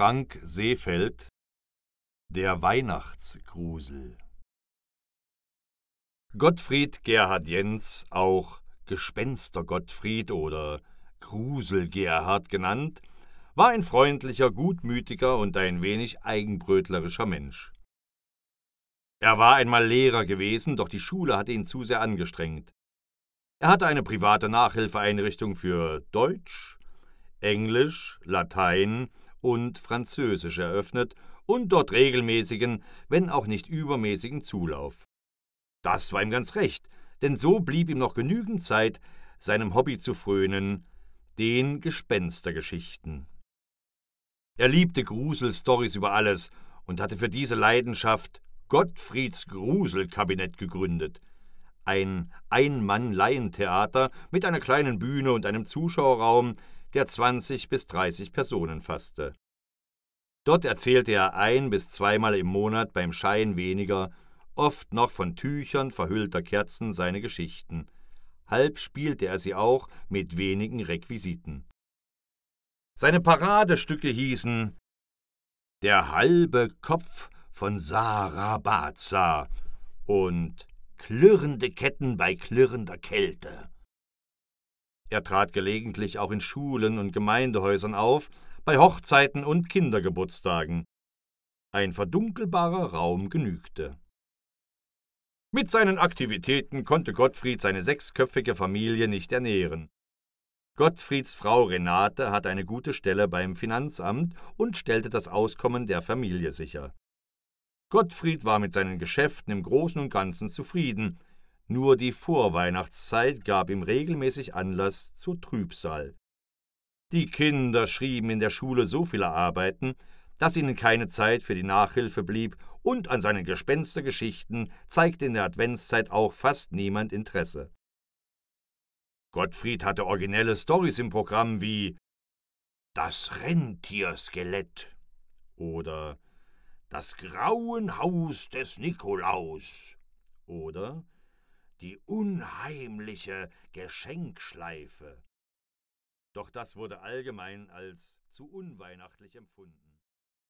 Frank Seefeld. Der Weihnachtsgrusel. Gottfried Gerhard Jentz, auch Gespenster Gottfried oder Grusel Gerhard genannt, war ein freundlicher, gutmütiger und ein wenig eigenbrötlerischer Mensch. Er war einmal Lehrer gewesen, doch die Schule hatte ihn zu sehr angestrengt. Er hatte eine private Nachhilfeeinrichtung für Deutsch, Englisch, Latein und Französisch eröffnet und dort regelmäßigen, wenn auch nicht übermäßigen Zulauf. Das war ihm ganz recht, denn so blieb ihm noch genügend Zeit, seinem Hobby zu frönen, den Gespenstergeschichten. Er liebte Gruselstories über alles und hatte für diese Leidenschaft Gottfrieds Gruselkabinett gegründet, ein Ein-Mann-Laientheater mit einer kleinen Bühne und einem Zuschauerraum, der 20 bis 30 Personen fasste. Dort erzählte er 1- bis 2-mal im Monat beim Schein weniger, oft noch von Tüchern verhüllter Kerzen seine Geschichten. Halb spielte er sie auch mit wenigen Requisiten. Seine Paradestücke hießen Der halbe Kopf von Sarabaza und Klirrende Ketten bei klirrender Kälte. Er trat gelegentlich auch in Schulen und Gemeindehäusern auf, bei Hochzeiten und Kindergeburtstagen. Ein verdunkelbarer Raum genügte. Mit seinen Aktivitäten konnte Gottfried seine 6-köpfige Familie nicht ernähren. Gottfrieds Frau Renate hatte eine gute Stelle beim Finanzamt und stellte das Auskommen der Familie sicher. Gottfried war mit seinen Geschäften im Großen und Ganzen zufrieden, nur die Vorweihnachtszeit gab ihm regelmäßig Anlass zur Trübsal. Die Kinder schrieben in der Schule so viele Arbeiten, dass ihnen keine Zeit für die Nachhilfe blieb, und an seinen Gespenstergeschichten zeigte in der Adventszeit auch fast niemand Interesse. Gottfried hatte originelle Storys im Programm wie Das Rentierskelett oder Das Grauenhaus des Nikolaus oder Die unheimliche Geschenkschleife. Doch das wurde allgemein als zu unweihnachtlich empfunden.